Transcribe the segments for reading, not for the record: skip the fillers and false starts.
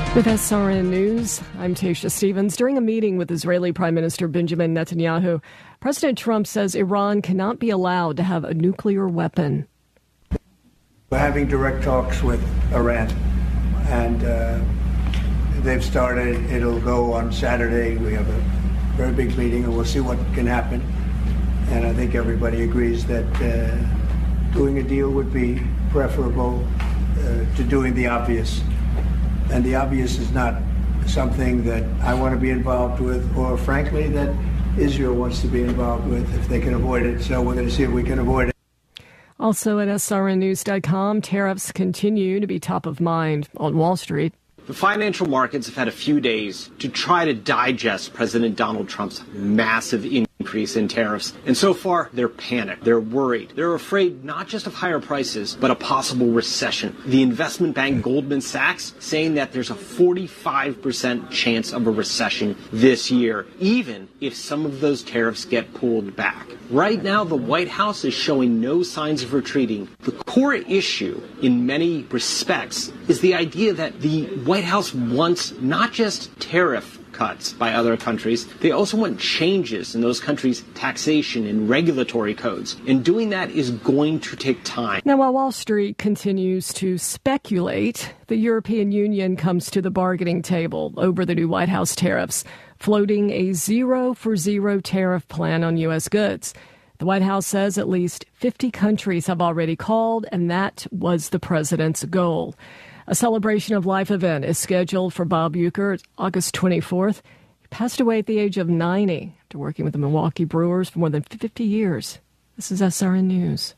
With SRN News, I'm Tasha Stevens. During a meeting with Israeli Prime Minister Benjamin Netanyahu, President Trump says Iran cannot be allowed to have a nuclear weapon. We're having direct talks with Iran, and they've started. It'll go on Saturday. We have a very big meeting, and we'll see what can happen. And I think everybody agrees that doing a deal would be preferable to doing the obvious. And the obvious is not something that I want to be involved with, or frankly, that Israel wants to be involved with if they can avoid it. So we're going to see if we can avoid it. Also at srnnews.com, tariffs continue to be top of mind on Wall Street. The financial markets have had a few days to try to digest President Donald Trump's massive increase in tariffs. And so far, they're panicked. They're worried. They're afraid not just of higher prices, but a possible recession. The investment bank Goldman Sachs saying that there's a 45% chance of a recession this year, even if some of those tariffs get pulled back. Right now, the White House is showing no signs of retreating. The core issue, in many respects, is the idea that the White House wants not just tariff cuts by other countries, they also want changes in those countries' taxation and regulatory codes. And doing that is going to take time. Now, while Wall Street continues to speculate, the European Union comes to the bargaining table over the new White House tariffs, floating a zero-for-zero tariff plan on U.S. goods. The White House says at least 50 countries have already called, and that was the president's goal. A celebration of life event is scheduled for Bob Uecker August 24th. He passed away at the age of 90 after working with the Milwaukee Brewers for more than 50 years. This is SRN News.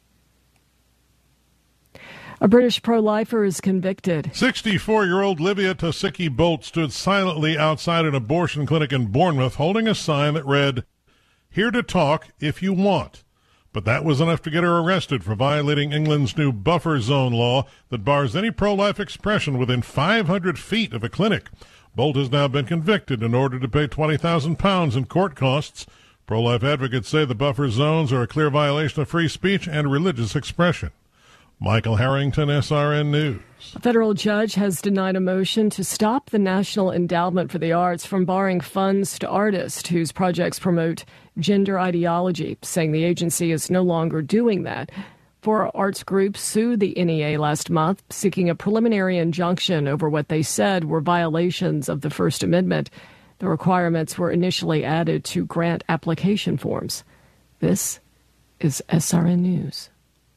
A British pro-lifer is convicted. 64-year-old Livia Tosicki-Bolt stood silently outside an abortion clinic in Bournemouth holding a sign that read, "Here to talk if you want." But that was enough to get her arrested for violating England's new buffer zone law that bars any pro-life expression within 500 feet of a clinic. Bolt has now been convicted in order to pay £20,000 in court costs. Pro-life advocates say the buffer zones are a clear violation of free speech and religious expression. Michael Harrington, SRN News. A federal judge has denied a motion to stop the National Endowment for the Arts from borrowing funds to artists whose projects promote gender ideology, saying the agency is no longer doing that. Four arts groups sued the NEA last month, seeking a preliminary injunction over what they said were violations of the First Amendment. The requirements were initially added to grant application forms. This is SRN News.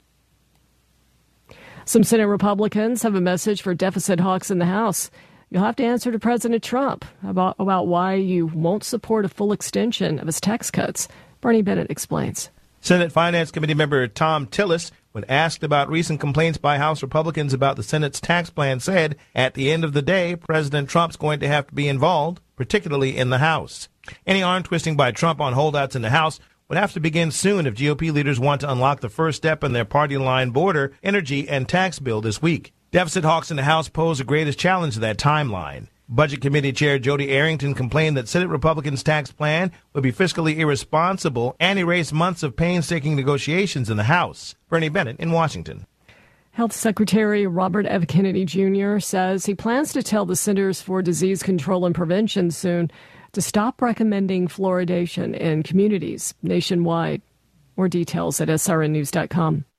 Some Senate Republicans have a message for deficit hawks in the House. You'll have to answer to President Trump about why you won't support a full extension of his tax cuts. Bernie Bennett explains. Senate Finance Committee member Tom Tillis, when asked about recent complaints by House Republicans about the Senate's tax plan, said, at the end of the day, President Trump's going to have to be involved, particularly in the House. Any arm twisting by Trump on holdouts in the House would have to begin soon if GOP leaders want to unlock the first step in their party line border, energy, and tax bill this week. Deficit hawks in the House pose the greatest challenge to that timeline. Budget Committee Chair Jody Arrington complained that Senate Republicans' tax plan would be fiscally irresponsible and erase months of painstaking negotiations in the House. Bernie Bennett in Washington. Health Secretary Robert F. Kennedy Jr. says he plans to tell the Centers for Disease Control and Prevention soon to stop recommending fluoridation in communities nationwide. More details at srnnews.com.